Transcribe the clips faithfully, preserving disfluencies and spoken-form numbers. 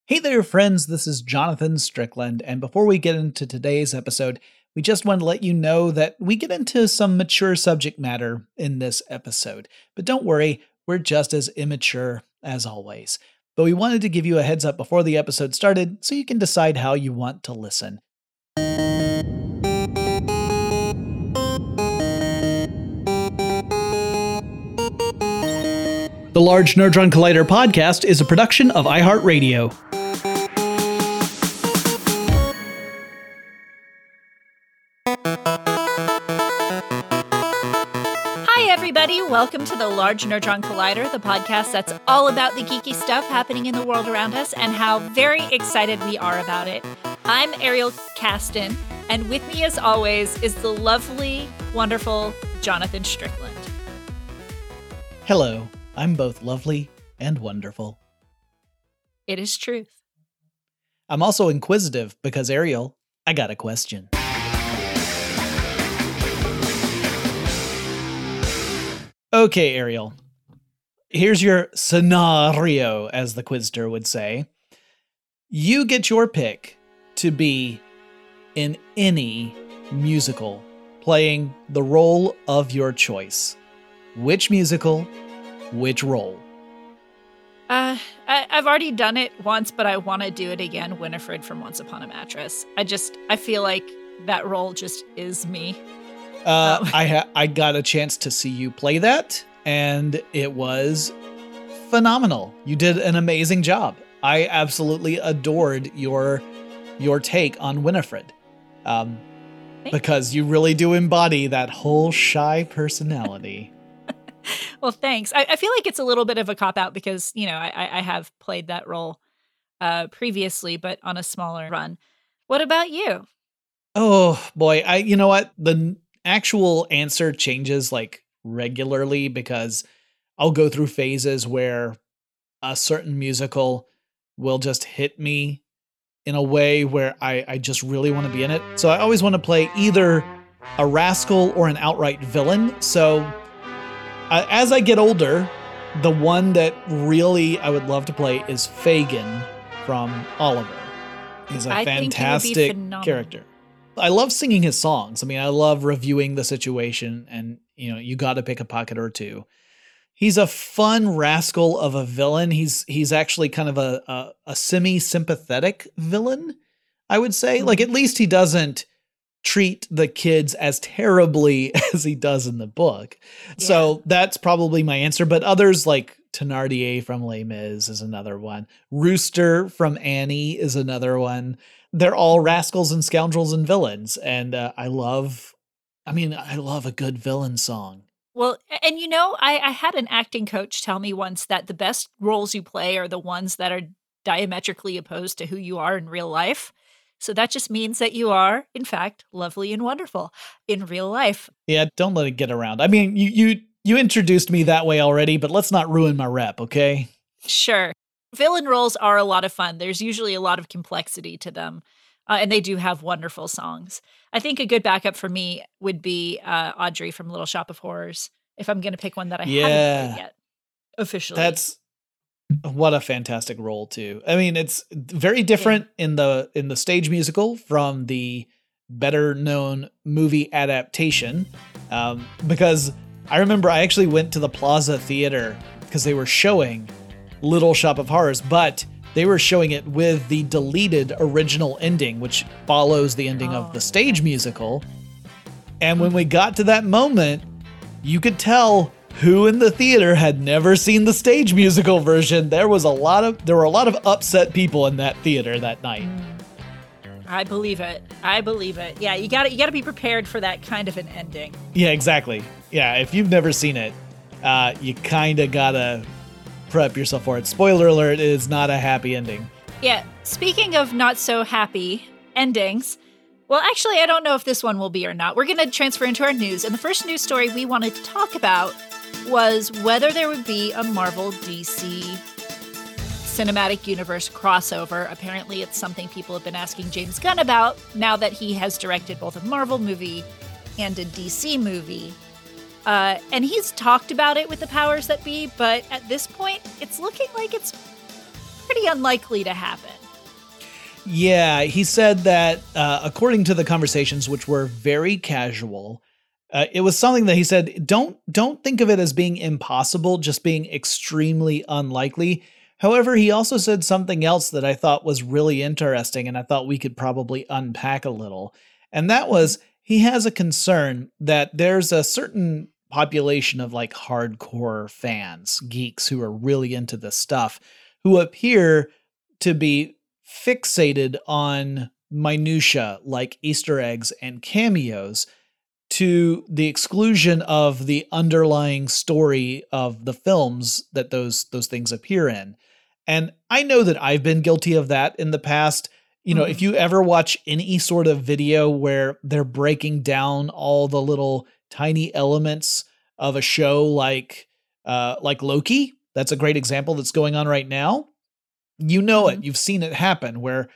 Hey there, friends. This is Jonathan Strickland, and before we get into today's episode, we just want to let you know that we get into some mature subject matter in this episode. But don't worry, we're just as immature as always. But we wanted to give you a heads up before the episode started so you can decide how you want to listen. The Large Nerdron Collider podcast is a production of iHeartRadio. Hi, everybody. Welcome to the Large Nerdron Collider, the podcast that's all about the geeky stuff happening in the world around us and how very excited we are about it. I'm Ariel Caston, and with me, as always, is the lovely, wonderful Jonathan Strickland. Hello. I'm both lovely and wonderful. It is truth. I'm also inquisitive because, Ariel, I got a question. Okay, Ariel. Here's your scenario, as the Quizster would say. You get your pick to be in any musical playing the role of your choice. Which musical? Which role? Uh, I, I've already done it once, but I want to do it again. Winifred from Once Upon a Mattress. I just, I feel like that role just is me. Uh, um. I ha- I got a chance to see you play that, and it was phenomenal. You did an amazing job. I absolutely adored your your take on Winifred, um, because you really do embody that whole shy personality. Well, thanks. I, I feel like it's a little bit of a cop-out because, you know, I, I have played that role uh, previously, but on a smaller run. What about you? Oh, boy. I. You know what? The actual answer changes, like, regularly because I'll go through phases where a certain musical will just hit me in a way where I, I just really want to be in it. So I always want to play either a rascal or an outright villain. So... Uh, as I get older, the one that really I would love to play is Fagin from Oliver. He's a I think fantastic phenomenal. character. I love singing his songs. I mean, I love reviewing the situation, and you know, you got to pick a pocket or two. He's a fun rascal of a villain. He's he's actually kind of a a, a semi-sympathetic villain, I would say. Mm-hmm. Like, at least he doesn't treat the kids as terribly as he does in the book. Yeah. So that's probably my answer. But others like Thénardier from Les Mis is another one. Rooster from Annie is another one. They're all rascals and scoundrels and villains. And uh, I love, I mean, I love a good villain song. Well, and you know, I, I had an acting coach tell me once that the best roles you play are the ones that are diametrically opposed to who you are in real life. So that just means that you are, in fact, lovely and wonderful in real life. Yeah, don't let it get around. I mean, you you you introduced me that way already, but let's not ruin my rep, okay? Sure. Villain roles are a lot of fun. There's usually a lot of complexity to them, uh, and they do have wonderful songs. I think a good backup for me would be uh, Audrey from Little Shop of Horrors, if I'm going to pick one that I yeah. haven't played yet, officially. That's... What a fantastic role too. I mean, it's very different yeah. in the in the stage musical from the better known movie adaptation. Um, because I remember I actually went to the Plaza Theater because they were showing Little Shop of Horrors, but they were showing it with the deleted original ending, which follows the ending oh, of the stage musical. And when we got to that moment, you could tell who in the theater had never seen the stage musical version. There was a lot of there were a lot of upset people in that theater that night. I believe it. I believe it. Yeah, you got to you got to be prepared for that kind of an ending. Yeah, exactly. Yeah, if you've never seen it, uh, you kind of gotta prep yourself for it. Spoiler alert: it is not a happy ending. Yeah. Speaking of not so happy endings. Well, actually, I don't know if this one will be or not. We're going to transfer into our news, and the first news story we wanted to talk about was whether there would be a Marvel D C cinematic universe crossover. Apparently, it's something people have been asking James Gunn about now that he has directed both a Marvel movie and a D C movie. Uh, and he's talked about it with the powers that be, but at this point, it's looking like it's pretty unlikely to happen. Yeah, he said that uh, according to the conversations, which were very casual, uh, it was something that he said, don't don't think of it as being impossible, just being extremely unlikely. However, he also said something else that I thought was really interesting, and I thought we could probably unpack a little. And that was, he has a concern that there's a certain population of like hardcore fans, geeks who are really into this stuff, who appear to be fixated on minutia like Easter eggs and cameos to the exclusion of the underlying story of the films that those those things appear in. And I know that I've been guilty of that in the past. You know, mm-hmm. if you ever watch any sort of video where they're breaking down all the little tiny elements of a show like uh, like Loki, that's a great example that's going on right now. You know mm-hmm. it. You've seen it happen where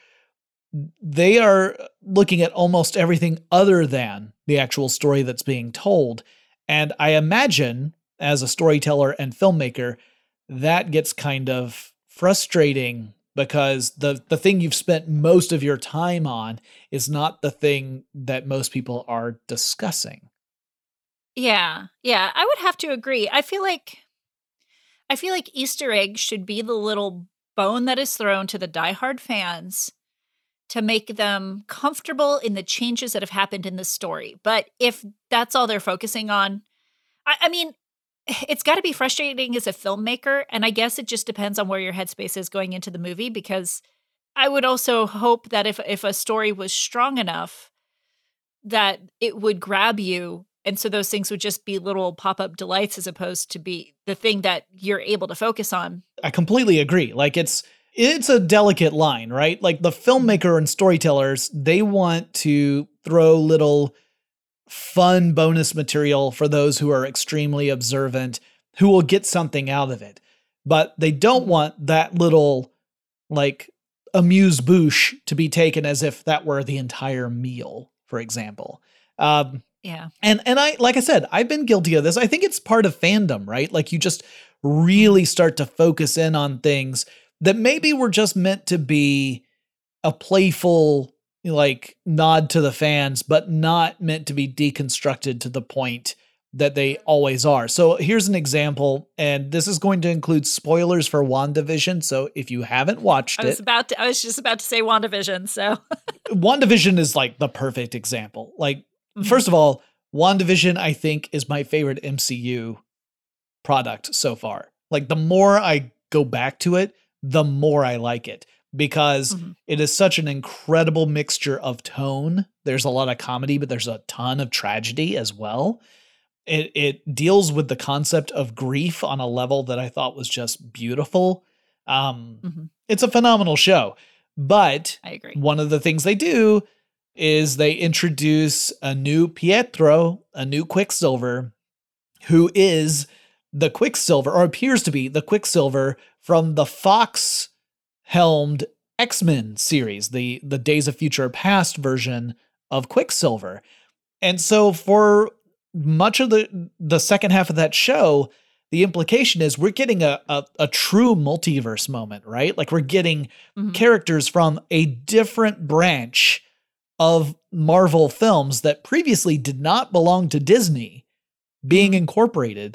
they are looking at almost everything other than the actual story that's being told. And I imagine, as a storyteller and filmmaker, that gets kind of frustrating because the, the thing you've spent most of your time on is not the thing that most people are discussing. Yeah, yeah, I would have to agree. I feel like I feel like Easter eggs should be the little bone that is thrown to the diehard fans to make them comfortable in the changes that have happened in the story. But if that's all they're focusing on, I, I mean, it's got to be frustrating as a filmmaker. And I guess it just depends on where your headspace is going into the movie, because I would also hope that if, if a story was strong enough that it would grab you. And so those things would just be little pop-up delights as opposed to be the thing that you're able to focus on. I completely agree. Like it's, It's a delicate line, right? Like the filmmaker and storytellers, they want to throw little fun bonus material for those who are extremely observant, who will get something out of it. But they don't want that little, like, amuse-bouche to be taken as if that were the entire meal, for example. Um, yeah. And, and I, like I said, I've been guilty of this. I think it's part of fandom, right? Like you just really start to focus in on things that maybe were just meant to be a playful, like, nod to the fans, but not meant to be deconstructed to the point that they always are. So here's an example, and this is going to include spoilers for WandaVision. So if you haven't watched I was it, about to, I was just about to say WandaVision. So WandaVision is like the perfect example. Like, mm-hmm. first of all, WandaVision, I think, is my favorite M C U product so far. Like, the more I go back to it, the more I like it, because mm-hmm. it is such an incredible mixture of tone. There's a lot of comedy, but there's a ton of tragedy as well. It it deals with the concept of grief on a level that I thought was just beautiful. Um, mm-hmm. It's a phenomenal show. But I agree. One of the things they do is they introduce a new Pietro, a new Quicksilver, who is the Quicksilver, or appears to be the Quicksilver from the Fox-helmed X-Men series, the, the Days of Future Past version of Quicksilver. And so for much of the, the second half of that show, the implication is we're getting a, a, a true multiverse moment, right? Like we're getting mm-hmm. characters from a different branch of Marvel films that previously did not belong to Disney being incorporated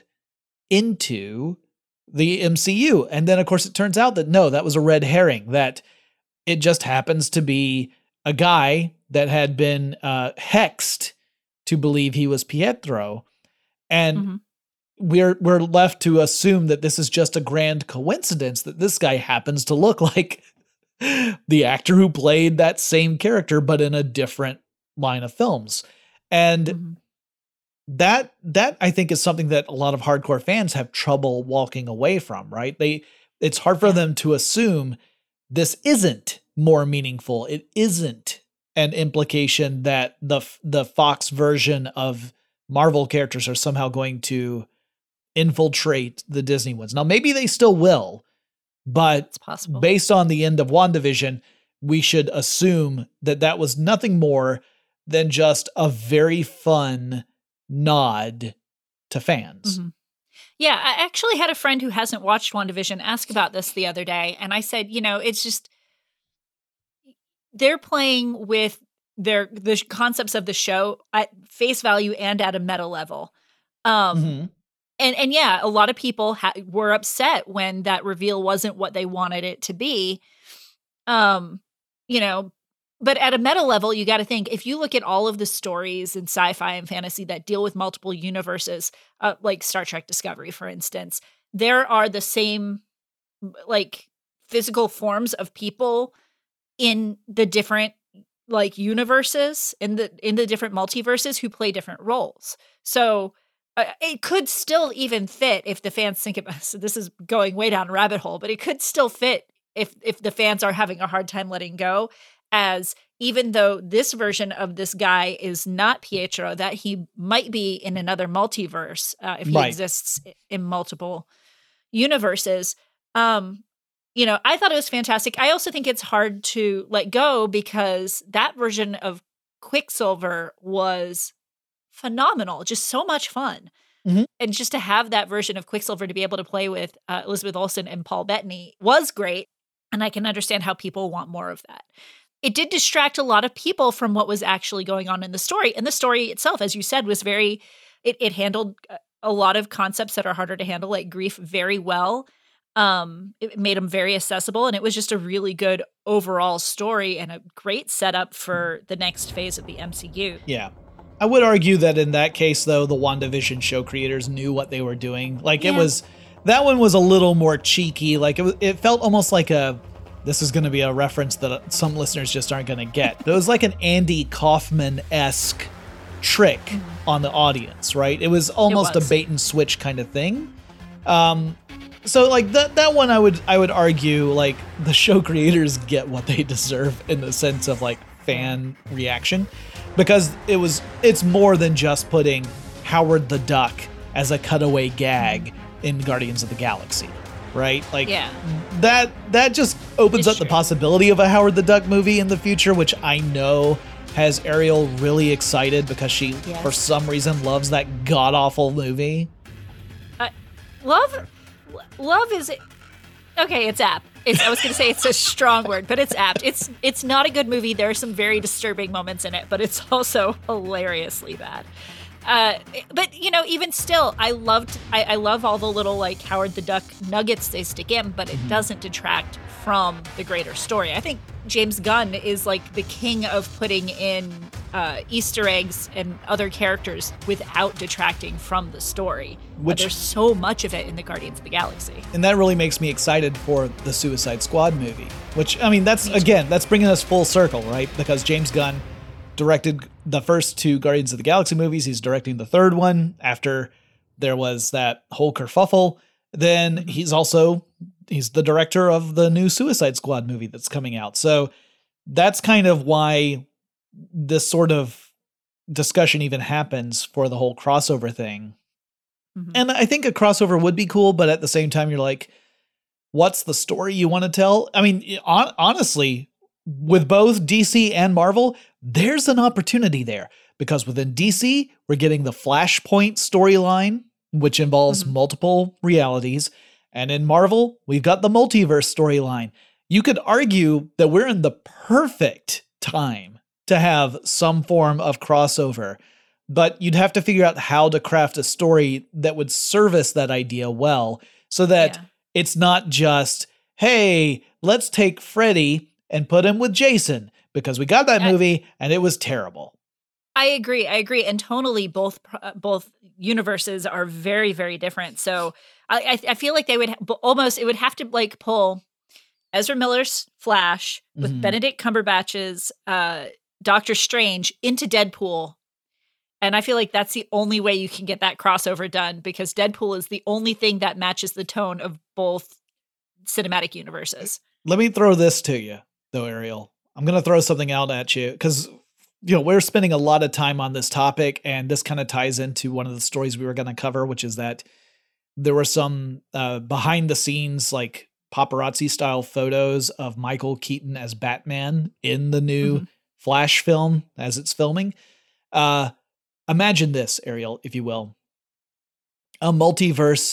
into the M C U. And then, of course, it turns out that no, that was a red herring, that it just happens to be a guy that had been uh, hexed to believe he was Pietro. And mm-hmm. we're we're left to assume that this is just a grand coincidence that this guy happens to look like the actor who played that same character, but in a different line of films. And mm-hmm. that that I think is something that a lot of hardcore fans have trouble walking away from, right? They it's hard for them to assume this isn't more meaningful. It isn't an implication that the the Fox version of Marvel characters are somehow going to infiltrate the Disney ones. Now, maybe they still will, but it's possible. Based on the end of WandaVision, we should assume that that was nothing more than just a very fun nod to fans. Mm-hmm. Yeah, I actually had a friend who hasn't watched WandaVision ask about this the other day, and I said, you know, it's just they're playing with their the concepts of the show at face value and at a meta level. Um, Mm-hmm. and and yeah, a lot of people ha- were upset when that reveal wasn't what they wanted it to be. Um, you know, but at a meta level, you got to think if you look at all of the stories in sci-fi and fantasy that deal with multiple universes, uh, like Star Trek Discovery, for instance, there are the same like physical forms of people in the different like universes in the in the different multiverses who play different roles. So uh, it could still even fit if the fans think about. So this is going way down a rabbit hole, but it could still fit if if the fans are having a hard time letting go. As even though this version of this guy is not Pietro, that he might be in another multiverse uh, if he Right. exists in multiple universes. Um, you know, I thought it was fantastic. I also think it's hard to let go because that version of Quicksilver was phenomenal, just so much fun. Mhm. And just to have that version of Quicksilver to be able to play with uh, Elizabeth Olsen and Paul Bettany was great. And I can understand how people want more of that. It did distract a lot of people from what was actually going on in the story. And the story itself, as you said, was very, it, it handled a lot of concepts that are harder to handle, like grief, very well. Um, it made them very accessible, and it was just a really good overall story and a great setup for the next phase of the M C U. Yeah. I would argue that in that case, though, the WandaVision show creators knew what they were doing. Like, Yeah. it was, that one was a little more cheeky. Like, it, was, it felt almost like a, this is going to be a reference that some listeners just aren't going to get. But it was like an Andy Kaufman-esque trick mm-hmm. on the audience, right? It was almost it was. a bait and switch kind of thing. Um, so like that that one, I would I would argue like the show creators get what they deserve in the sense of like fan reaction, because it was it's more than just putting Howard the Duck as a cutaway gag in Guardians of the Galaxy, right? Like yeah. that that just opens it's up true. the possibility of a Howard the Duck movie in the future, which I know has Ariel really excited because she yes. for some reason loves that god awful movie. Uh, love love is okay, it's apt. It's, I was going to say it's a strong word, but it's apt. It's it's not a good movie. There are some very disturbing moments in it, but it's also hilariously bad. Uh, but you know, even still, I loved. I, I love all the little like Howard the Duck nuggets they stick in, but it doesn't detract from the greater story. I think James Gunn is like the king of putting in uh, Easter eggs and other characters without detracting from the story. Which, uh, there's so much of it in the Guardians of the Galaxy. And that really makes me excited for the Suicide Squad movie, which, I mean, that's, again, that's bringing us full circle, right? Because James Gunn directed the first two Guardians of the Galaxy movies. He's directing the third one after there was that whole kerfuffle. Then mm-hmm. he's also, he's the director of the new Suicide Squad movie that's coming out. So that's kind of why this sort of discussion even happens for the whole crossover thing. Mm-hmm. And I think a crossover would be cool, but at the same time, you're like, what's the story you want to tell? I mean, on, honestly, with both D C and Marvel, there's an opportunity there, because within D C, we're getting the Flashpoint storyline, which involves mm-hmm. multiple realities. And in Marvel, we've got the multiverse storyline. You could argue that we're in the perfect time to have some form of crossover, but you'd have to figure out how to craft a story that would service that idea well, so that yeah. it's not just, hey, let's take Freddy and put him with Jason, because we got that I, movie and it was terrible. I agree. I agree. And tonally, both both universes are very, very different. So I, I feel like they would ha- almost, it would have to like pull Ezra Miller's Flash with mm-hmm. Benedict Cumberbatch's uh, Doctor Strange into Deadpool. And I feel like that's the only way you can get that crossover done, because Deadpool is the only thing that matches the tone of both cinematic universes. Let me throw this to you, though, Ariel. I'm going to throw something out at you, because, you know, we're spending a lot of time on this topic, and this kind of ties into one of the stories we were going to cover, which is that there were some uh, behind the scenes, like paparazzi style photos of Michael Keaton as Batman in the new mm-hmm. Flash film as it's filming. Uh, imagine this, Ariel, if you will. A multiverse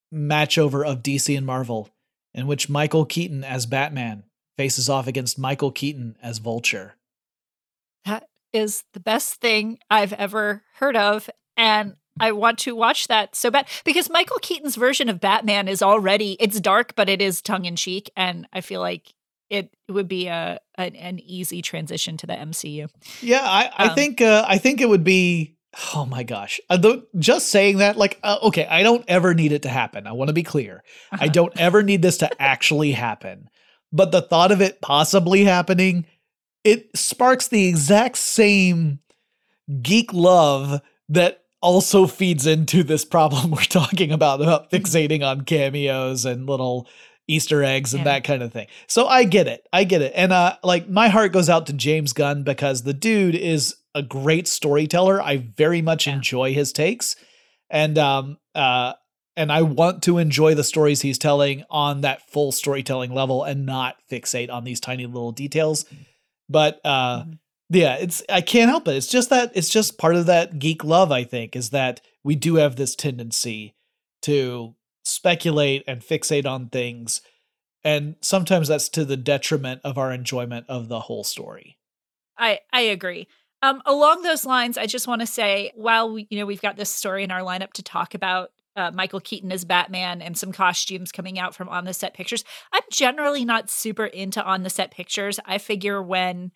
matchover of D C and Marvel, in which Michael Keaton as Batman faces off against Michael Keaton as Vulture. That is the best thing I've ever heard of. And I want to watch that so bad because Michael Keaton's version of Batman is already, it's dark, but it is tongue in cheek. And I feel like it would be a, an, an easy transition to the M C U. Yeah, I, I um, think, uh, I think it would be, oh my gosh, uh, the, just saying that, like, uh, okay, I don't ever need it to happen. I want to be clear. Uh-huh. I don't ever need this to actually happen. But the thought of it possibly happening, it sparks the exact same geek love that also feeds into this problem we're talking about, about fixating on cameos and little Easter eggs and yeah. that kind of thing. So I get it. I get it. And uh, like my heart goes out to James Gunn because the dude is a great storyteller. I very much yeah. enjoy his takes. And um uh and I want to enjoy the stories he's telling on that full storytelling level and not fixate on these tiny little details. But uh mm-hmm. yeah, it's, I can't help it. It's just that, it's just part of that geek love, I think, is that we do have this tendency to speculate and fixate on things. And sometimes that's to the detriment of our enjoyment of the whole story. I, I agree. Um, along those lines, I just want to say, while we, you know, we've got this story in our lineup to talk about uh, Michael Keaton as Batman and some costumes coming out from on the set pictures, I'm generally not super into on the set pictures. I figure when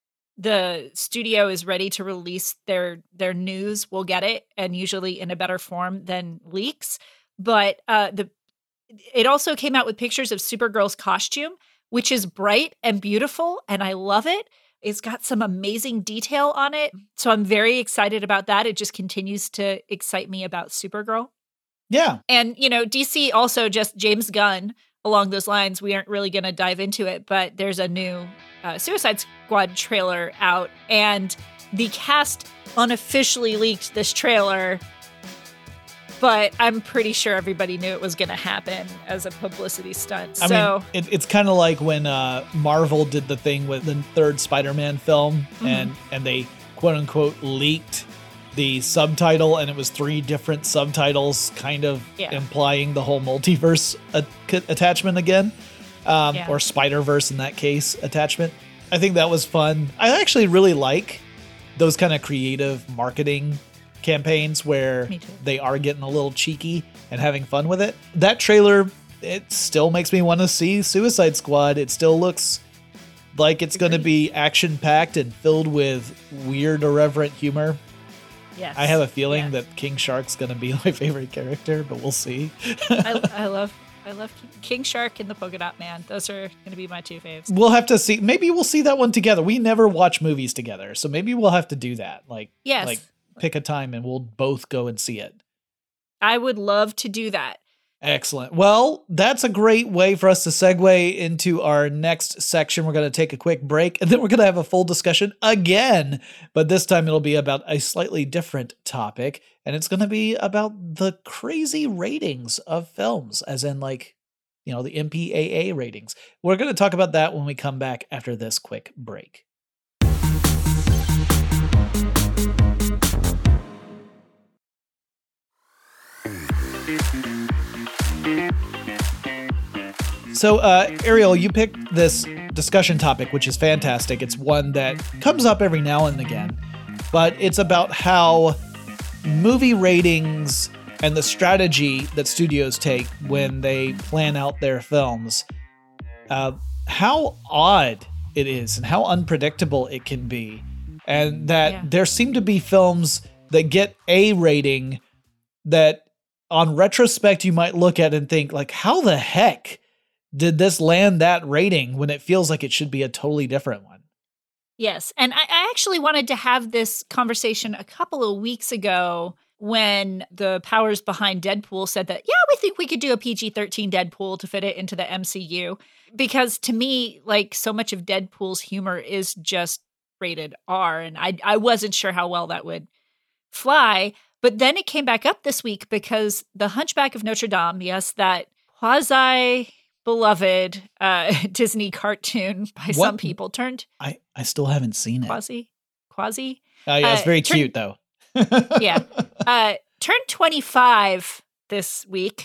the studio is ready to release their their news, we'll get it, and usually in a better form than leaks. But uh, the it also came out with pictures of Supergirl's costume, which is bright and beautiful, and I love it. It's got some amazing detail on it, so I'm very excited about that. It just continues to excite me about Supergirl. Yeah. And, you know, D C also just James Gunn. Along those lines, we aren't really going to dive into it, but there's a new uh, Suicide Squad trailer out, and the cast unofficially leaked this trailer, but I'm pretty sure everybody knew it was going to happen as a publicity stunt. I so mean, it, it's kind of like when uh, Marvel did the thing with the third Spider-Man film, mm-hmm. and and they quote unquote leaked the subtitle, and it was three different subtitles, kind of yeah. implying the whole multiverse a- attachment again, um, yeah. or Spider-Verse in that case attachment. I think that was fun. I actually really like those kind of creative marketing campaigns where they are getting a little cheeky and having fun with it. That trailer, it still makes me want to see Suicide Squad. It still looks like it's going to be action-packed and filled with weird, irreverent humor. Yes. I have a feeling yeah. that King Shark's going to be my favorite character, but we'll see. I, I love I love King Shark and the Polka Dot Man. Those are going to be my two faves. We'll have to see. Maybe we'll see that one together. We never watch movies together, so maybe we'll have to do that. Like, yes. like pick a time and we'll both go and see it. I would love to do that. Excellent. Well, that's a great way for us to segue into our next section. We're going to take a quick break, and then we're going to have a full discussion again, but this time it'll be about a slightly different topic, and it's going to be about the crazy ratings of films, as in like, you know, the M P A A ratings. We're going to talk about that when we come back after this quick break. So, uh, Ariel, you picked this discussion topic, which is fantastic. It's one that comes up every now and again, but it's about how movie ratings and the strategy that studios take when they plan out their films, uh, how odd it is and how unpredictable it can be. And that yeah. there seem to be films that get a rating that on retrospect you might look at and think, like, how the heck did this land that rating when it feels like it should be a totally different one? Yes. And I, I actually wanted to have this conversation a couple of weeks ago when the powers behind Deadpool said that, yeah, we think we could do a P G thirteen Deadpool to fit it into the M C U. Because to me, like, so much of Deadpool's humor is just rated R. And I, I wasn't sure how well that would fly. But then it came back up this week because The Hunchback of Notre Dame, yes, that quasi beloved uh, Disney cartoon by what? some people turned. I, I still haven't seen it. Quasi? Quasi? Oh, yeah, it's uh, very turned, cute, though. yeah. Uh, turned twenty-five this week.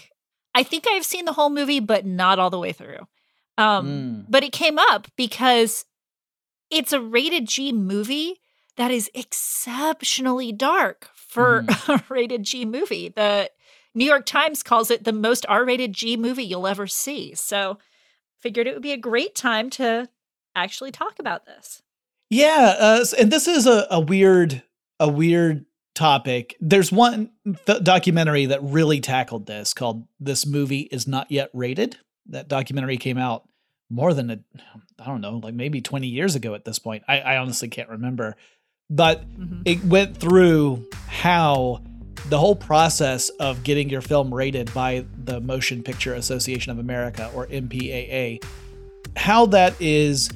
I think I've seen the whole movie, but not all the way through. Um, Mm. But it came up because it's a rated G movie that is exceptionally dark for Mhm. a rated G movie. The New York Times calls it the most R-rated G movie you'll ever see. So figured it would be a great time to actually talk about this. Yeah, uh, s- and this is a, a weird, a weird topic. There's one th- documentary that really tackled this called "This Movie Is Not Yet Rated." That documentary came out more than a, I don't know, like maybe twenty years ago at this point. I, I honestly can't remember, but Mhm. it went through how the whole process of getting your film rated by the Motion Picture Association of America, or M P A A, how that is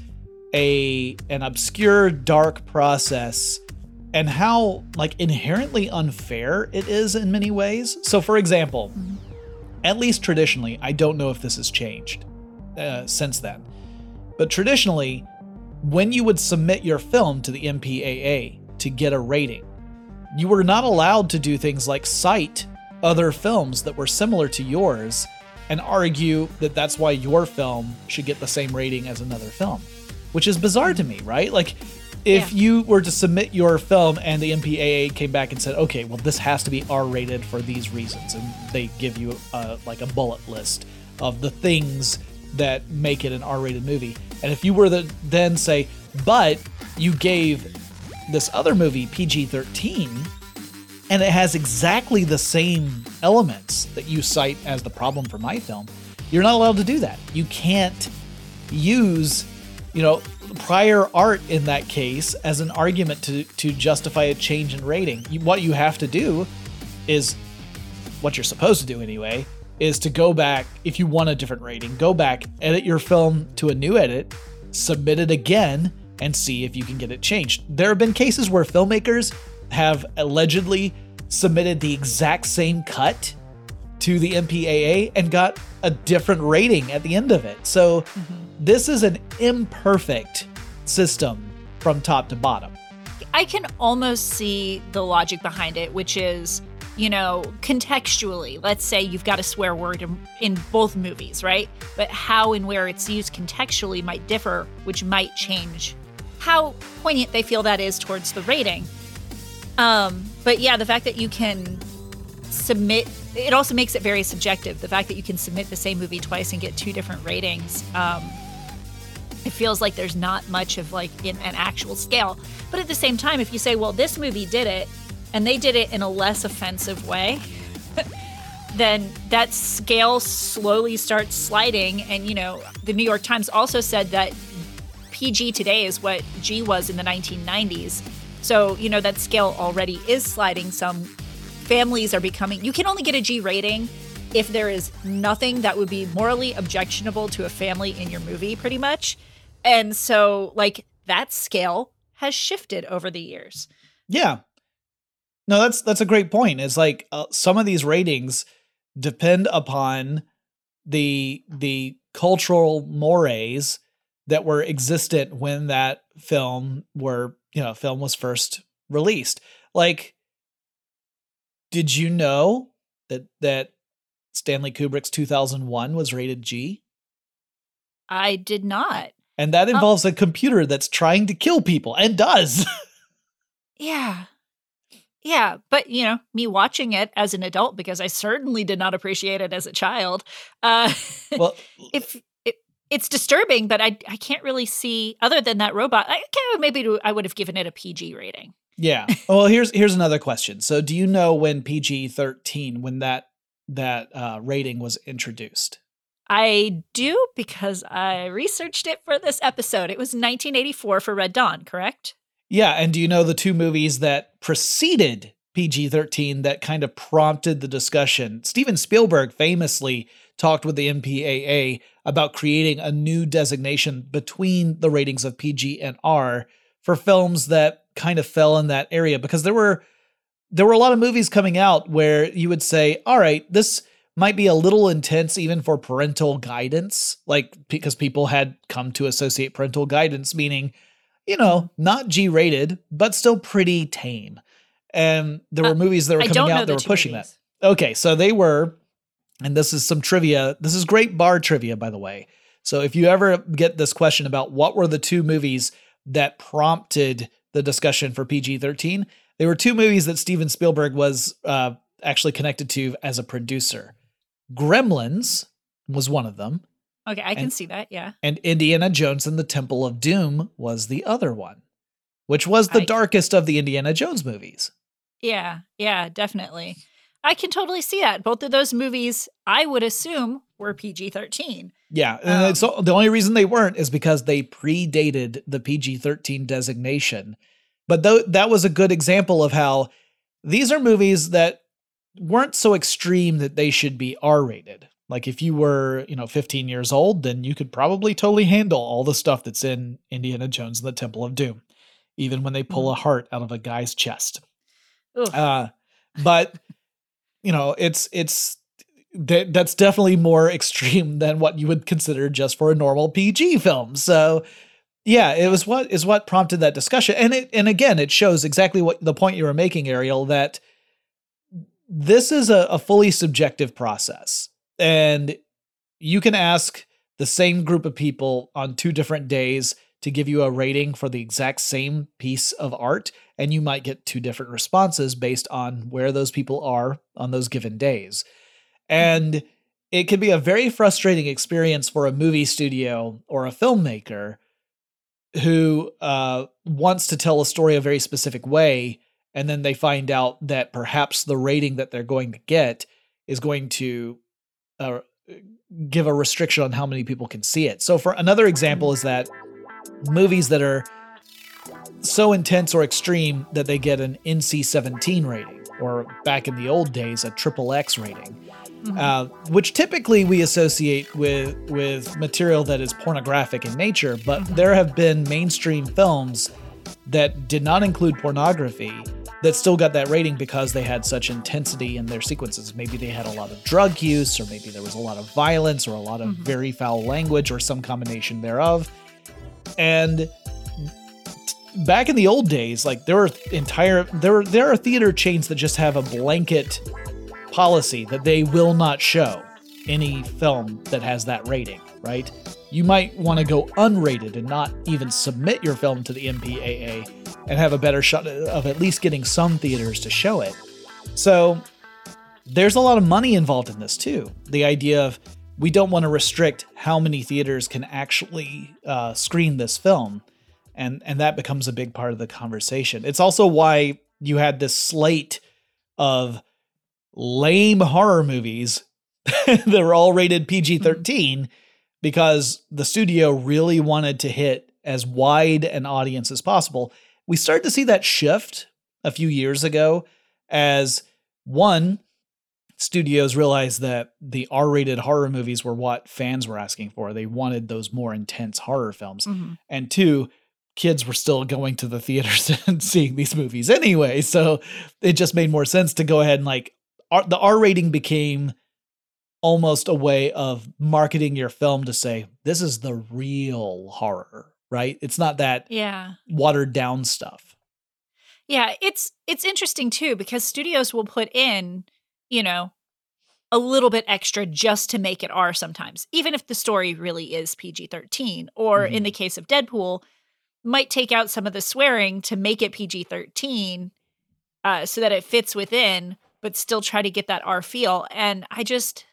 a an obscure, dark process, and how like inherently unfair it is in many ways. So for example, Mhm. at least traditionally, I don't know if this has changed uh, since then, but traditionally, when you would submit your film to the M P A A to get a rating, you were not allowed to do things like cite other films that were similar to yours and argue that that's why your film should get the same rating as another film, which is bizarre to me, right? Like, if Yeah. you were to submit your film and the M P A A came back and said, okay, well, this has to be R-rated for these reasons, and they give you uh, like a bullet list of the things that make it an R-rated movie. And if you were to then say, but you gave this other movie P G thirteen, and it has exactly the same elements that you cite as the problem for my film, you're not allowed to do that. You can't use, you know, prior art in that case as an argument to to justify a change in rating. You, what you have to do is, what you're supposed to do anyway, is to go back, if you want a different rating, go back, edit your film to a new edit, submit it again, and see if you can get it changed. There have been cases where filmmakers have allegedly submitted the exact same cut to the M P A A and got a different rating at the end of it. So Mm-hmm. this is an imperfect system from top to bottom. I can almost see the logic behind it, which is, you know, contextually, let's say you've got a swear word in, in both movies, right? But how and where it's used contextually might differ, which might change how poignant they feel that is towards the rating. Um, but yeah, the fact that you can submit, it also makes it very subjective. The fact that you can submit the same movie twice and get two different ratings, um, it feels like there's not much of like in an actual scale. But at the same time, if you say, well, this movie did it, and they did it in a less offensive way, then that scale slowly starts sliding. And, you know, the New York Times also said that P G today is what G was in the nineteen nineties. So, you know, that scale already is sliding. Some families are becoming, you can only get a G rating if there is nothing that would be morally objectionable to a family in your movie, pretty much. And so, like, that scale has shifted over the years. Yeah. No, that's that's a great point. It's like uh, some of these ratings depend upon the the cultural mores that were existent when that film were, you know, film was first released. Like, did you know that that Stanley Kubrick's two thousand one was rated G? I did not. And that Oh. involves a computer that's trying to kill people, and does. Yeah. Yeah, but you know, me watching it as an adult, because I certainly did not appreciate it as a child. Uh, Well, if it, it's disturbing, but I I can't really see other than that robot. I can maybe do- I would have given it a P G rating. yeah. Well, here's here's another question. So, do you know when P G thirteen, when that that uh, rating was introduced? I do, because I researched it for this episode. It was nineteen eighty-four for Red Dawn, correct? Yeah, and do you know the two movies that preceded P G thirteen that kind of prompted the discussion? Steven Spielberg famously talked with the M P A A about creating a new designation between the ratings of P G and R for films that kind of fell in that area, because there were there were a lot of movies coming out where you would say, all right, this might be a little intense even for parental guidance, like because people had come to associate parental guidance meaning, you know, not G-rated, but still pretty tame. And there were Uh, movies that were I coming don't know out that the were two pushing movies. that. Okay, so they were and this is some trivia. This is great bar trivia, by the way. So if you ever get this question about what were the two movies that prompted the discussion for P G thirteen, they were two movies that Steven Spielberg was uh, actually connected to as a producer. Gremlins was one of them. Okay, I can and, see that, yeah. And Indiana Jones and the Temple of Doom was the other one, which was the I, darkest of the Indiana Jones movies. Yeah, yeah, definitely. I can totally see that. Both of those movies, I would assume, were P G thirteen. Yeah, and um, it's, the only reason they weren't is because they predated the P G thirteen designation. But th- that was a good example of how these are movies that weren't so extreme that they should be R-rated. Like if you were, you know, fifteen years old, then you could probably totally handle all the stuff that's in Indiana Jones and the Temple of Doom, even when they pull a heart out of a guy's chest. Uh, but, you know, it's it's th- that's definitely more extreme than what you would consider just for a normal P G film. So, yeah, it was what is what prompted that discussion. And it and again, it shows exactly what the point you were making, Ariel, that this is a, a fully subjective process. And you can ask the same group of people on two different days to give you a rating for the exact same piece of art, and you might get two different responses based on where those people are on those given days. And it can be a very frustrating experience for a movie studio or a filmmaker who uh, wants to tell a story a very specific way, and then they find out that perhaps the rating that they're going to get is going to Uh, give a restriction on how many people can see it. So for another example is that movies that are so intense or extreme that they get an N C seventeen rating, or back in the old days, a triple X rating, mm-hmm. uh, which typically we associate with, with material that is pornographic in nature, but mm-hmm. there have been mainstream films that did not include pornography that still got that rating because they had such intensity in their sequences. Maybe they had a lot of drug use, or maybe there was a lot of violence, or a lot of mm-hmm. very foul language, or some combination thereof. And t- back in the old days, like there were entire there were, there are theater chains that just have a blanket policy that they will not show any film that has that rating, right? You might want to go unrated and not even submit your film to the M P A A and have a better shot of at least getting some theaters to show it. So there's a lot of money involved in this too. The idea of we don't want to restrict how many theaters can actually uh, screen this film. And, and that becomes a big part of the conversation. It's also why you had this slate of lame horror movies that were all rated P G thirteen because the studio really wanted to hit as wide an audience as possible. We started to see that shift a few years ago as, one, studios realized that the R-rated horror movies were what fans were asking for. They wanted those more intense horror films. Mm-hmm. And two, kids were still going to the theaters and seeing these movies anyway. So it just made more sense to go ahead and like, R- the R rating became almost a way of marketing your film to say, this is the real horror. Right? It's not that yeah. watered down stuff. Yeah, it's it's interesting too, because studios will put in, you know, a little bit extra just to make it R sometimes, even if the story really is P G thirteen. Or mm-hmm. in the case of Deadpool, might take out some of the swearing to make it P G thirteen uh, so that it fits within, but still try to get that R feel. And I just...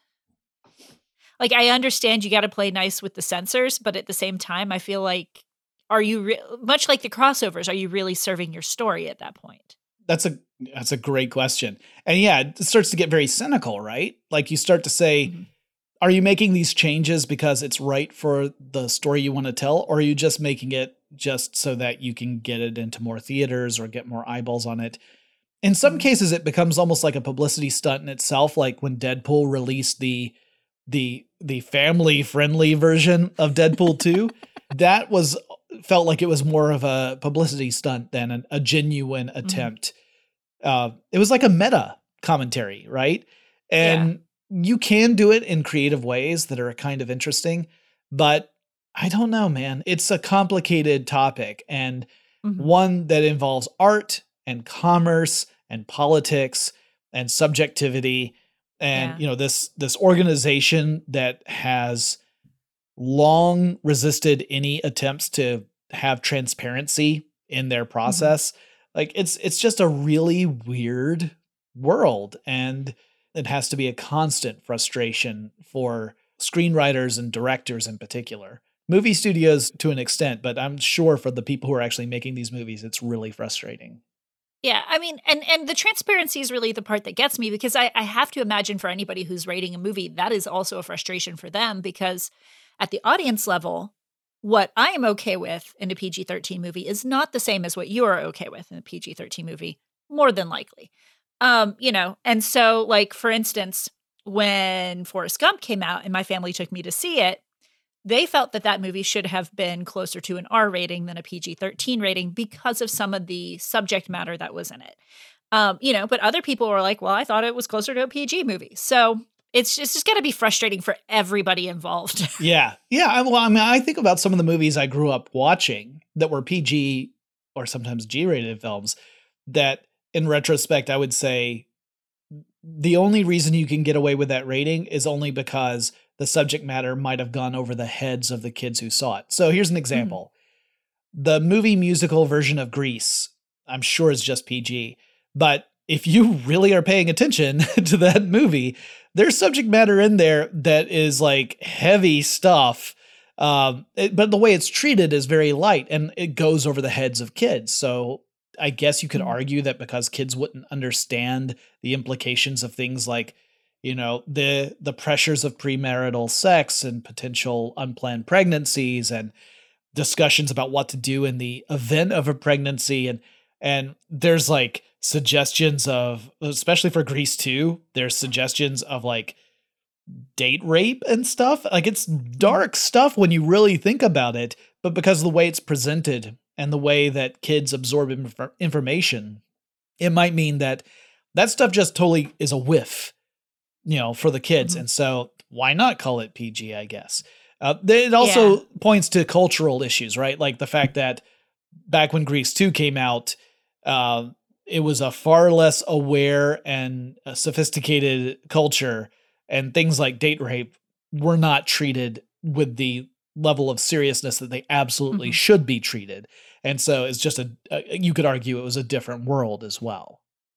Like, I understand you got to play nice with the censors, but at the same time, I feel like, are you, re- much like the crossovers, are you really serving your story at that point? That's a that's a great question. And yeah, it starts to get very cynical, right? Like you start to say, mm-hmm. are you making these changes because it's right for the story you want to tell? Or are you just making it just so that you can get it into more theaters or get more eyeballs on it? In some mm-hmm. cases, it becomes almost like a publicity stunt in itself. Like when Deadpool released the the the family friendly version of Deadpool two, that was felt like it was more of a publicity stunt than an, a genuine attempt. Mm-hmm. Uh, it was like a meta commentary, right? And yeah. you can do it in creative ways that are kind of interesting, but I don't know, man. It's a complicated topic and mm-hmm. one that involves art and commerce and politics and subjectivity. And, Yeah. you know, this this organization that has long resisted any attempts to have transparency in their Mhm. process. Like it's it's just a really weird world, and it has to be a constant frustration for screenwriters and directors in particular. Movie studios to an extent, but I'm sure for the people who are actually making these movies, it's really frustrating. Yeah, I mean, and and the transparency is really the part that gets me because I, I have to imagine for anybody who's rating a movie, that is also a frustration for them because at the audience level, what I am okay with in a P G thirteen movie is not the same as what you are okay with in a P G thirteen movie, more than likely. Um, you know, and so like for instance, when Forrest Gump came out and my family took me to see it, they felt that that movie should have been closer to an R rating than a P G thirteen rating because of some of the subject matter that was in it. Um, you know, but other people were like, well, I thought it was closer to a P G movie. So it's just, it's just got to be frustrating for everybody involved. Yeah. Yeah. I, well, I mean, I think about some of the movies I grew up watching that were P G or sometimes G rated films that in retrospect, I would say the only reason you can get away with that rating is only because the subject matter might have gone over the heads of the kids who saw it. So here's an Mhm. example. The movie musical version of Grease, I'm sure is just P G, but if you really are paying attention to that movie, there's subject matter in there that is like heavy stuff. Um, it- but the way it's treated is very light and it goes over the heads of kids. So I guess you could Mhm. argue that because kids wouldn't understand the implications of things like, you know, the the pressures of premarital sex and potential unplanned pregnancies and discussions about what to do in the event of a pregnancy, and and there's like suggestions of, especially for Grease two, there's suggestions of like date rape and stuff. Like it's Mhm. dark stuff when you really think about it, but because of the way it's presented and the way that kids absorb inf- information, it might mean that that stuff just totally is a whiff, you know, for the kids. Mhm. And so why not call it P G, I guess? Uh, th- it Yeah. also points to cultural issues, right? Like the fact that back when Grease two came out, uh, it was a far less aware and uh, sophisticated culture, and things like date rape were not treated with the level of seriousness that they absolutely Mhm. should be treated. And so it's just a, a you could argue it was a different world as well.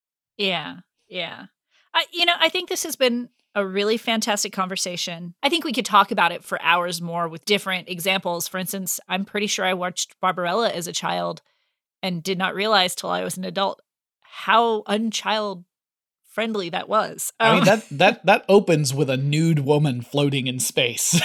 Yeah. Yeah. I you know, I think this has been a really fantastic conversation. I think we could talk about it for hours more with different examples. For instance, I'm pretty sure I watched Barbarella as a child and did not realize till I was an adult how unchild friendly that was. I mean Um, that that that opens with a nude woman floating in space.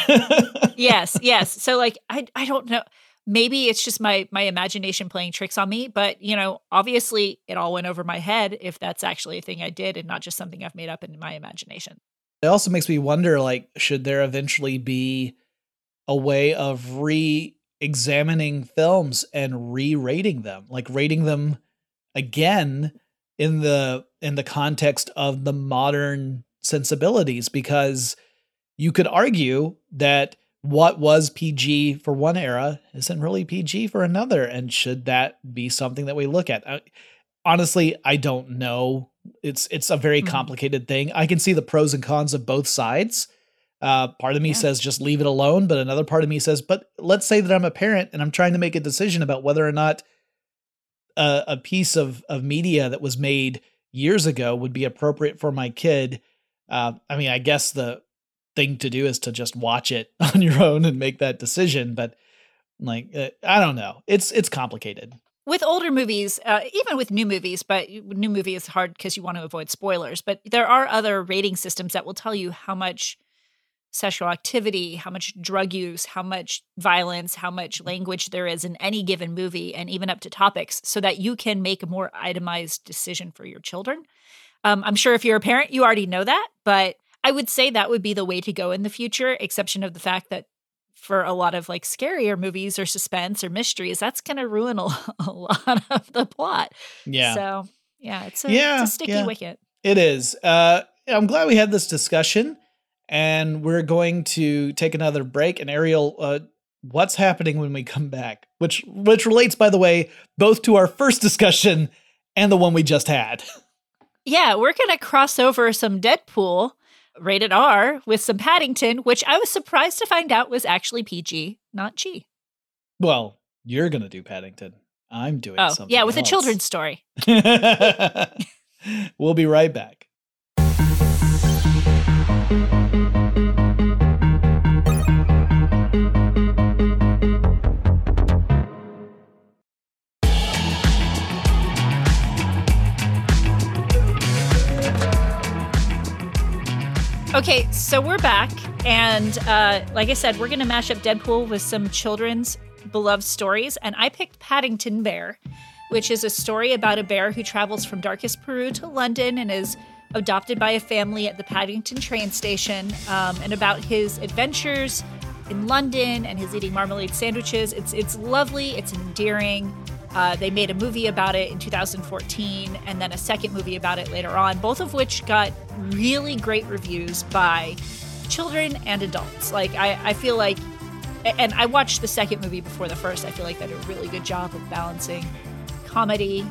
yes, yes. So like I I don't know. Maybe it's just my my imagination playing tricks on me, but you know, obviously it all went over my head if that's actually a thing I did and not just something I've made up in my imagination. It also makes me wonder, like, should there eventually be a way of re-examining films and re-rating them, like rating them again in the in the context of the modern sensibilities? Because you could argue that what was P G for one era isn't really P G for another, and should that be something that we look at? Uh, honestly, I don't know. It's it's a very Mhm. complicated thing. I can see the pros and cons of both sides. Uh, part of me Yeah. says just leave it alone, but another part of me says, but let's say that I'm a parent and I'm trying to make a decision about whether or not a, a piece of of media that was made years ago would be appropriate for my kid. Uh, I mean, I guess the thing to do is to just watch it on your own and make that decision. But like, uh, I don't know. It's it's complicated. With older movies, uh, even with new movies, but y- new movie is hard because you want to avoid spoilers. But there are other rating systems that will tell you how much sexual activity, how much drug use, how much violence, how much language there is in any given movie, and even up to topics, so that you can make a more itemized decision for your children. Um, I'm sure if you're a parent, you already know that, but I would say that would be the way to go in the future, exception of the fact that for a lot of like scarier movies or suspense or mysteries, that's going to ruin a, a lot of the plot. Yeah. So yeah, it's a it's a Yeah. sticky Yeah. wicket. It is. Uh, I'm glad we had this discussion, and we're going to take another break. And Ariel, uh, what's happening when we come back? Which which relates, by the way, both to our first discussion and the one we just had. Yeah, we're going to cross over some Deadpool rated R with some Paddington, which I was surprised to find out was actually P G, not G. Well, you're going to do Paddington. I'm doing oh, something yeah, with else. a children's story. We'll be right back. Okay, so we're back, and uh, like I said, we're going to mash up Deadpool with some children's beloved stories, and I picked Paddington Bear, which is a story about a bear who travels from darkest Peru to London and is adopted by a family at the Paddington train station, um, and about his adventures in London and his eating marmalade sandwiches. It's it's lovely, it's endearing. Uh, they made a movie about it in two thousand fourteen, and then a second movie about it later on, both of which got really great reviews by children and adults. Like, I, I feel like, and I watched the second movie before the first, I feel like they did a really good job of balancing comedy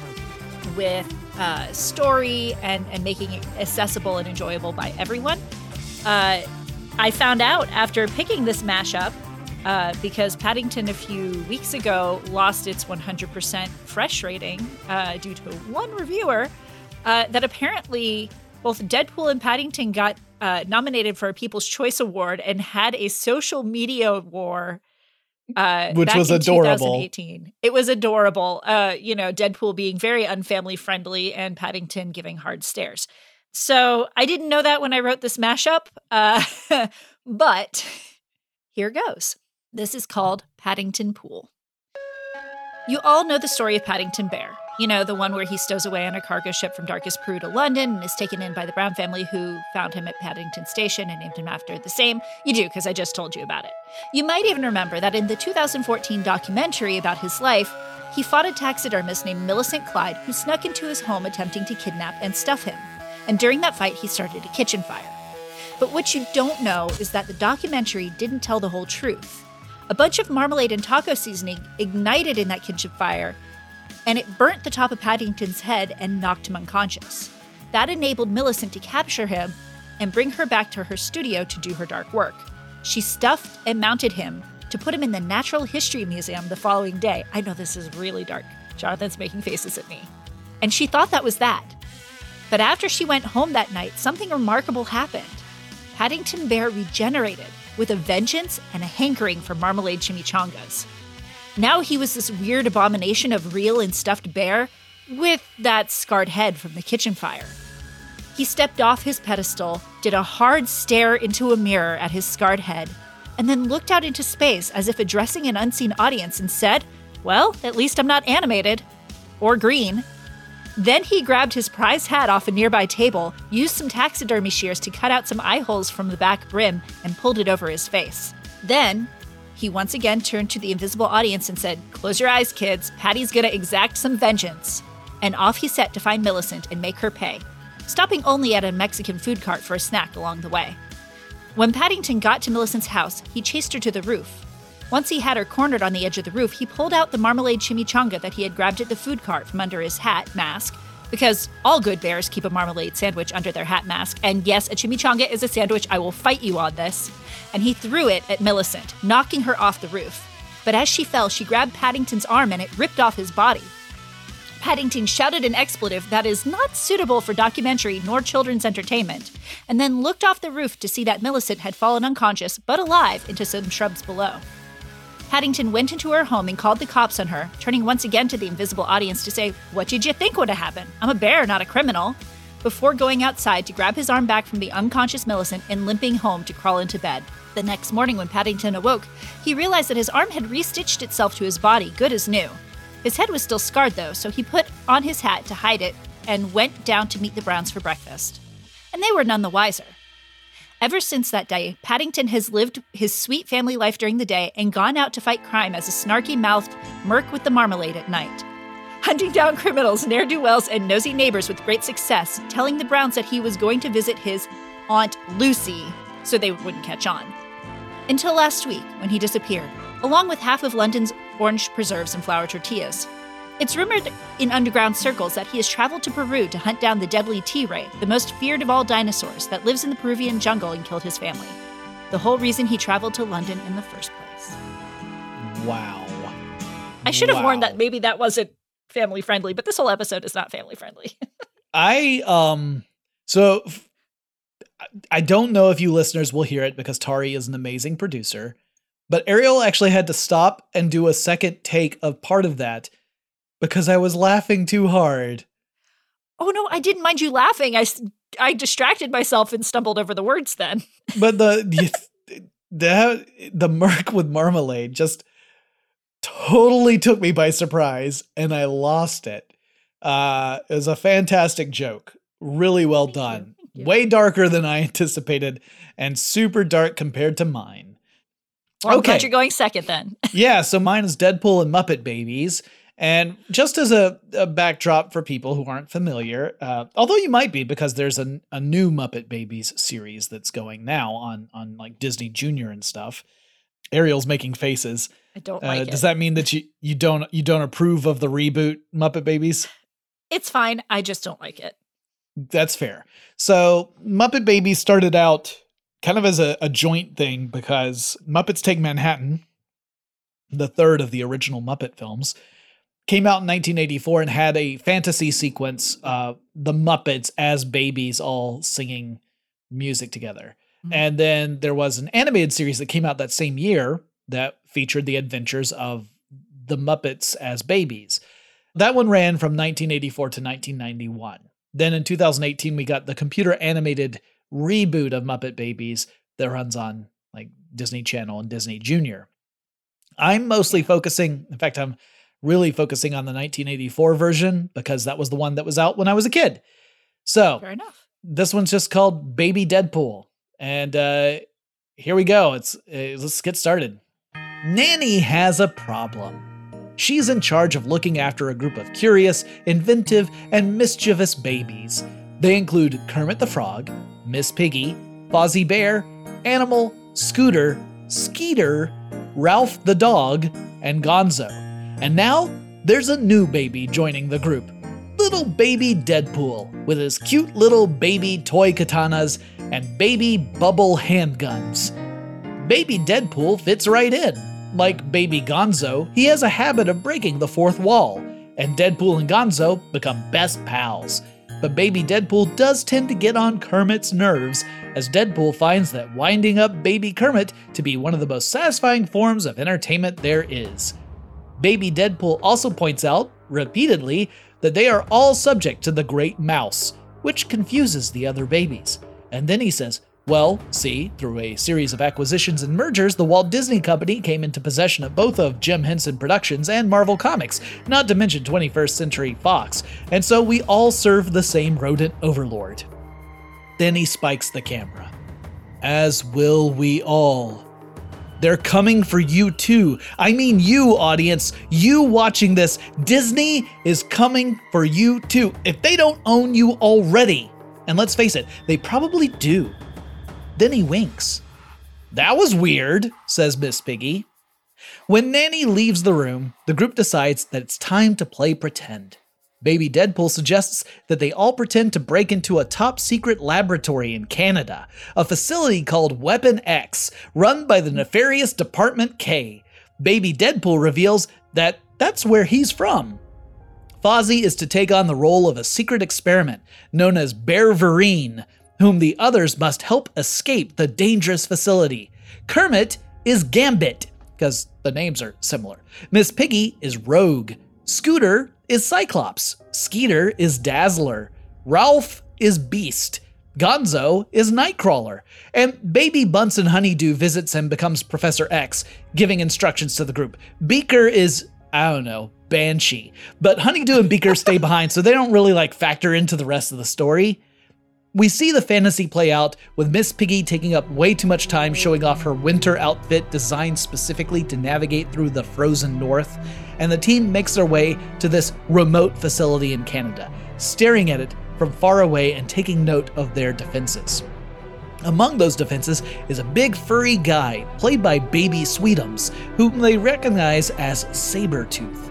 with uh, story and, and making it accessible and enjoyable by everyone. Uh, I found out after picking this mashup, Uh, because Paddington a few weeks ago lost its one hundred percent fresh rating uh, due to one reviewer, uh, that apparently both Deadpool and Paddington got uh, nominated for a People's Choice Award and had a social media war. Uh, Which back was in adorable. twenty eighteen. It was adorable. Uh, you know, Deadpool being very unfamily friendly and Paddington giving hard stares. So I didn't know that when I wrote this mashup, uh, but here goes. This is called Paddington Pool. You all know the story of Paddington Bear. You know, the one where he stows away on a cargo ship from darkest Peru to London and is taken in by the Brown family who found him at Paddington Station and named him after the same. You do, because I just told you about it. You might even remember that in the two thousand fourteen documentary about his life, he fought a taxidermist named Millicent Clyde who snuck into his home attempting to kidnap and stuff him. And during that fight, he started a kitchen fire. But what you don't know is that the documentary didn't tell the whole truth. A bunch of marmalade and taco seasoning ignited in that kitchen fire, and it burnt the top of Paddington's head and knocked him unconscious. That enabled Millicent to capture him and bring her back to her studio to do her dark work. She stuffed and mounted him to put him in the Natural History Museum the following day. I know this is really dark. Jonathan's making faces at me. And she thought that was that. But after she went home that night, something remarkable happened. Paddington Bear regenerated with a vengeance and a hankering for marmalade chimichangas. Now he was this weird abomination of real and stuffed bear with that scarred head from the kitchen fire. He stepped off his pedestal, did a hard stare into a mirror at his scarred head, and then looked out into space as if addressing an unseen audience and said, "Well, at least I'm not animated. Or green." Then he grabbed his prize hat off a nearby table, used some taxidermy shears to cut out some eye holes from the back brim, and pulled it over his face. Then, he once again turned to the invisible audience and said, "Close your eyes, kids. Patty's gonna exact some vengeance." And off he set to find Millicent and make her pay, stopping only at a Mexican food cart for a snack along the way. When Paddington got to Millicent's house, he chased her to the roof. Once he had her cornered on the edge of the roof, he pulled out the marmalade chimichanga that he had grabbed at the food cart from under his hat mask, because all good bears keep a marmalade sandwich under their hat mask, and yes, a chimichanga is a sandwich, I will fight you on this. And he threw it at Millicent, knocking her off the roof. But as she fell, she grabbed Paddington's arm and it ripped off his body. Paddington shouted an expletive that is not suitable for documentary nor children's entertainment, and then looked off the roof to see that Millicent had fallen unconscious, but alive, into some shrubs below. Paddington went into her home and called the cops on her, turning once again to the invisible audience to say, "What did you think would have happened? I'm a bear, not a criminal," before going outside to grab his arm back from the unconscious Millicent and limping home to crawl into bed. The next morning when Paddington awoke, he realized that his arm had restitched itself to his body, good as new. His head was still scarred though, so he put on his hat to hide it and went down to meet the Browns for breakfast. And they were none the wiser. Ever since that day, Paddington has lived his sweet family life during the day and gone out to fight crime as a snarky-mouthed merc with the marmalade at night, hunting down criminals, ne'er-do-wells, and nosy neighbors with great success, telling the Browns that he was going to visit his Aunt Lucy so they wouldn't catch on. Until last week, when he disappeared, along with half of London's orange preserves and flour tortillas. It's rumored in underground circles that he has traveled to Peru to hunt down the deadly T-Ray, the most feared of all dinosaurs that lives in the Peruvian jungle and killed his family. The whole reason he traveled to London in the first place. Wow. I should have Wow. warned that maybe that wasn't family friendly, but this whole episode is not family friendly. I, um, so f- I don't know if you listeners will hear it because Tari is an amazing producer, but Ariel actually had to stop and do a second take of part of that because I was laughing too hard. Oh no, I didn't mind you laughing. I, s- I distracted myself and stumbled over the words then. But the, the, the, the Merc with Marmalade just totally took me by surprise and I lost it. Uh, it was a fantastic joke. Really well Thank done. you. Thank you. Way darker than I anticipated and super dark compared to mine. Well, I'm Okay. glad you're going second then. Yeah, so mine is Deadpool and Muppet Babies. And just as a, a backdrop for people who aren't familiar, uh, although you might be because there's a, a new Muppet Babies series that's going now on, on like Disney Junior and stuff. Ariel's making faces. I don't Uh, like it. does that mean that you, you don't you don't approve of the reboot Muppet Babies? It's fine. I just don't like it. That's fair. So Muppet Babies started out kind of as a, a joint thing because Muppets Take Manhattan, the third of the original Muppet films, came out in nineteen eighty-four and had a fantasy sequence, uh, the Muppets as babies all singing music together. Mhm. And then there was an animated series that came out that same year that featured the adventures of the Muppets as babies. That one ran from nineteen eighty-four to nineteen ninety-one. Then in two thousand eighteen, we got the computer animated reboot of Muppet Babies that runs on like Disney Channel and Disney Junior. I'm mostly focusing, in fact, I'm really focusing on the nineteen eighty-four version because that was the one that was out when I was a kid. So Fair enough. this one's just called Baby Deadpool. And uh, here we go. It's uh, let's get started. Nanny has a problem. She's in charge of looking after a group of curious, inventive, and mischievous babies. They include Kermit the Frog, Miss Piggy, Fozzie Bear, Animal, Scooter, Skeeter, Ralph the Dog, and Gonzo. And now, there's a new baby joining the group. Little baby Deadpool, with his cute little baby toy katanas and baby bubble handguns. Baby Deadpool fits right in. Like baby Gonzo, he has a habit of breaking the fourth wall, and Deadpool and Gonzo become best pals. But baby Deadpool does tend to get on Kermit's nerves, as Deadpool finds that winding up baby Kermit to be one of the most satisfying forms of entertainment there is. Baby Deadpool also points out, repeatedly, that they are all subject to the Great Mouse, which confuses the other babies. And then he says, well, see, through a series of acquisitions and mergers, the Walt Disney Company came into possession of both of Jim Henson Productions and Marvel Comics, not to mention twenty-first Century Fox, and so we all serve the same rodent overlord. Then he spikes the camera. As will we all. They're coming for you too. I mean you, audience. You watching this. Disney is coming for you too. If they don't own you already, and let's face it, they probably do. Then he winks. That was weird, says Miss Piggy. When Nanny leaves the room, the group decides that it's time to play pretend. Baby Deadpool suggests that they all pretend to break into a top-secret laboratory in Canada, a facility called Weapon X, run by the nefarious Department K. Baby Deadpool reveals that that's where he's from. Fozzie is to take on the role of a secret experiment known as Bear Vereen, whom the others must help escape the dangerous facility. Kermit is Gambit, because the names are similar. Miss Piggy is Rogue. Scooter is Cyclops. Skeeter is Dazzler. Ralph is Beast. Gonzo is Nightcrawler. And baby Bunsen Honeydew visits and becomes Professor X, giving instructions to the group. Beaker is, I don't know, Banshee. But Honeydew and Beaker stay behind, so they don't really like factor into the rest of the story. We see the fantasy play out, with Miss Piggy taking up way too much time showing off her winter outfit designed specifically to navigate through the frozen north, and the team makes their way to this remote facility in Canada, staring at it from far away and taking note of their defenses. Among those defenses is a big furry guy, played by Baby Sweetums, whom they recognize as Sabretooth.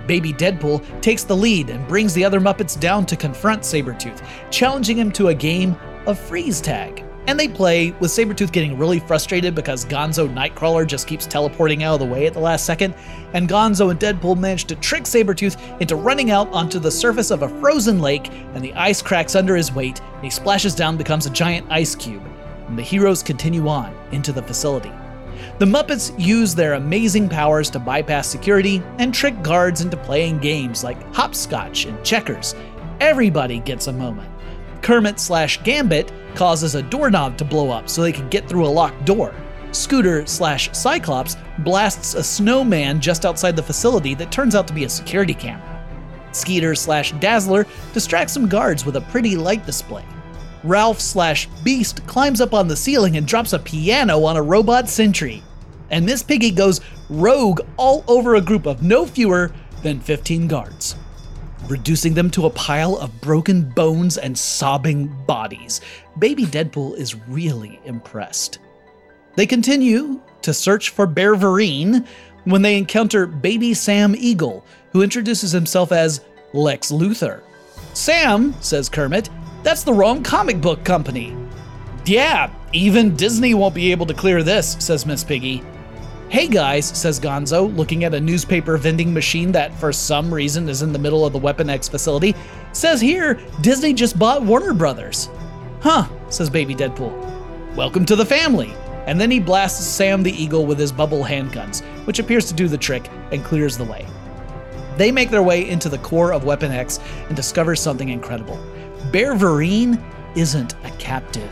Baby Deadpool takes the lead and brings the other Muppets down to confront Sabretooth, challenging him to a game of freeze tag. And they play, with Sabretooth getting really frustrated because Gonzo Nightcrawler just keeps teleporting out of the way at the last second, and Gonzo and Deadpool manage to trick Sabretooth into running out onto the surface of a frozen lake, and the ice cracks under his weight, and he splashes down and becomes a giant ice cube. And the heroes continue on into the facility. The Muppets use their amazing powers to bypass security and trick guards into playing games like hopscotch and checkers. Everybody gets a moment. Kermit slash Gambit causes a doorknob to blow up so they can get through a locked door. Scooter slash Cyclops blasts a snowman just outside the facility that turns out to be a security camera. Skeeter slash Dazzler distracts some guards with a pretty light display. Ralph slash Beast climbs up on the ceiling and drops a piano on a robot sentry. And Miss Piggy goes rogue all over a group of no fewer than fifteen guards, reducing them to a pile of broken bones and sobbing bodies. Baby Deadpool is really impressed. They continue to search for Bear Vereen when they encounter Baby Sam Eagle, who introduces himself as Lex Luthor. "Sam," says Kermit, "that's the wrong comic book company." "Yeah, even Disney won't be able to clear this," says Miss Piggy. "Hey guys," says Gonzo, looking at a newspaper vending machine that for some reason is in the middle of the Weapon X facility. "Says here, Disney just bought Warner Brothers." "Huh," says Baby Deadpool. "Welcome to the family." And then he blasts Sam the Eagle with his bubble handguns, which appears to do the trick and clears the way. They make their way into the core of Weapon X and discover something incredible. Bear Vereen isn't a captive.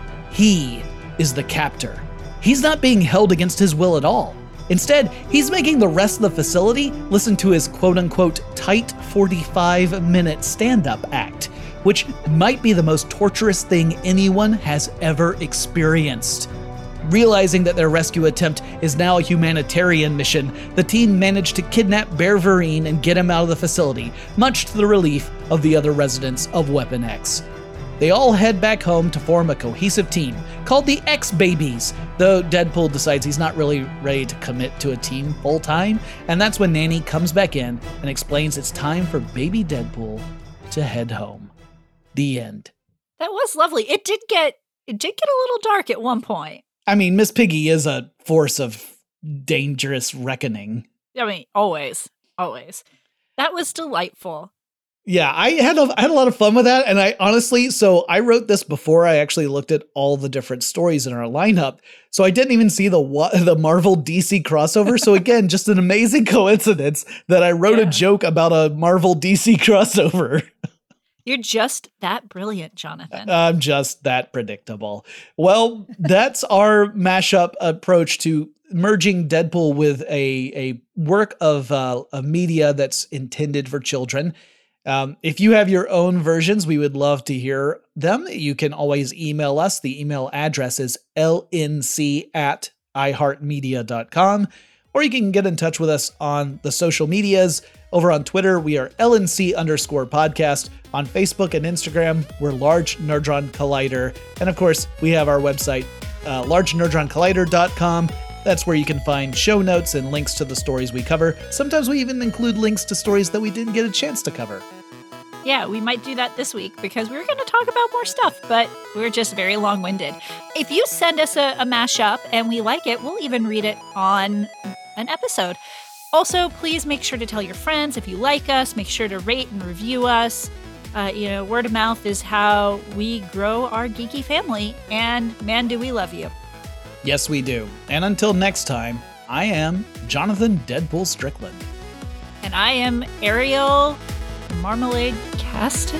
He is the captor. He's not being held against his will at all. Instead, he's making the rest of the facility listen to his quote-unquote tight forty-five minute stand-up act, which might be the most torturous thing anyone has ever experienced. Realizing that their rescue attempt is now a humanitarian mission, the team managed to kidnap Bear Vereen and get him out of the facility, much to the relief of the other residents of Weapon X. They all head back home to form a cohesive team called the X-Babies, though Deadpool decides he's not really ready to commit to a team full-time, and that's when Nanny comes back in and explains it's time for Baby Deadpool to head home. The end. That was lovely. It did get it did get a little dark at one point. I mean, Miss Piggy is a force of dangerous reckoning. I mean, always, always. That was delightful. Yeah, I had a, I had a lot of fun with that, and I honestly, so I wrote this before I actually looked at all the different stories in our lineup, so I didn't even see the the Marvel D C crossover. So again, just an amazing coincidence that I wrote yeah. a joke about a Marvel D C crossover. You're just that brilliant, Jonathan. I'm just that predictable. Well, that's our mashup approach to merging Deadpool with a, a work of, uh, of media that's intended for children. Um, if you have your own versions, we would love to hear them. You can always email us. The email address is l n c at i heart media dot com, or you can get in touch with us on the social medias. Over on Twitter, we are L N C underscore podcast. On Facebook and Instagram, we're Large Nerdron Collider. And of course, we have our website, uh, large nerdron collider dot com. That's where you can find show notes and links to the stories we cover. Sometimes we even include links to stories that we didn't get a chance to cover. Yeah, we might do that this week because we were going to talk about more stuff, but we're just very long-winded. If you send us a, a mashup and we like it, we'll even read it on an episode. Also, please make sure to tell your friends if you like us. Make sure to rate and review us. Uh, you know, word of mouth is how we grow our geeky family, and man, do we love you. Yes, we do. And until next time, I am Jonathan Deadpool Strickland. And I am Ariel Marmalade Caston.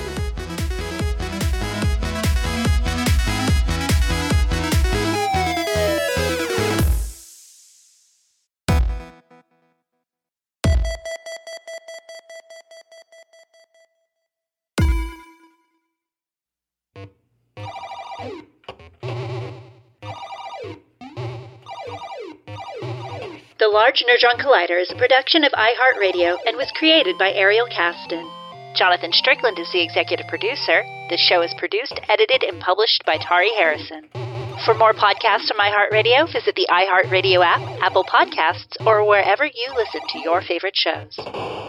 The Large Nerdron Collider is a production of iHeartRadio and was created by Ariel Caston. Jonathan Strickland is the executive producer. The show is produced, edited, and published by Tari Harrison. For more podcasts from iHeartRadio, visit the iHeartRadio app, Apple Podcasts, or wherever you listen to your favorite shows.